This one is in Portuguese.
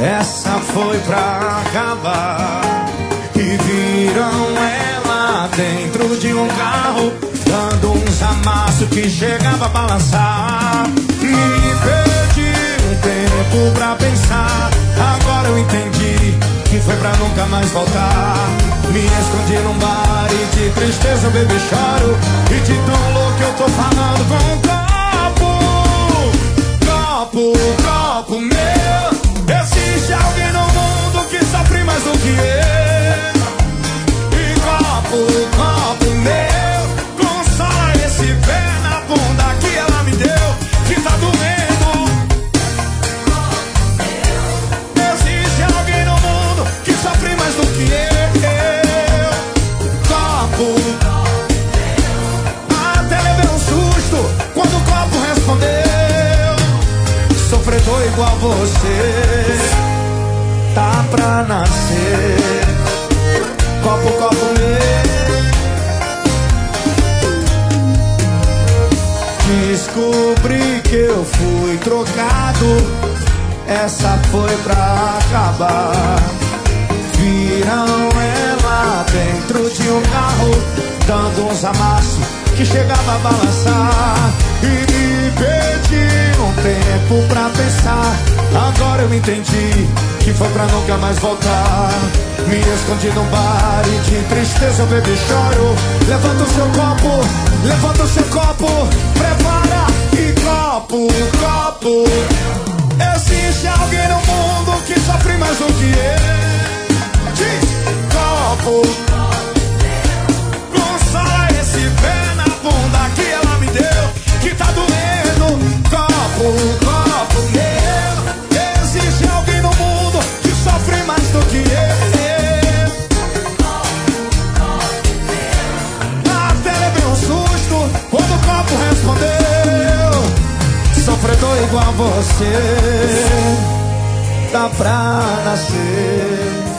essa foi pra acabar. E viram ela dentro de um carro, dando uns amassos que chegava a balançar. Me perdi um tempo pra pensar, agora eu entendi que foi pra nunca mais voltar. Me escondi num bar e de tristeza eu bebo e choro, e de tão louco eu tô falando com um copo meu. Existe alguém no mundo que sofre mais do que eu. E copo meu, consola esse pé na bunda que ela me deu, que tá doendo. Existe alguém no mundo que sofre mais do que eu. Até levei um susto quando o copo respondeu: sofredor igual você, tá pra nascer. Copo meu. Descobri que eu fui trocado, essa foi pra acabar. Viram ela dentro de um carro, dando uns amassos que chegava a balançar. E me perdi um tempo pra pensar, agora eu entendi que foi pra nunca mais voltar. Me escondi num bar e de tristeza eu bebo e choro. Levanta o seu copo, prepara e copo. Existe alguém no mundo que sofre mais do que eu. Diz copo, consola esse pé na bunda que ela me deu, que tá doendo. Copo meu. Existe alguém no mundo que sofre mais do que eu. Até levei um susto quando o copo respondeu: sofredor igual você, tá pra nascer.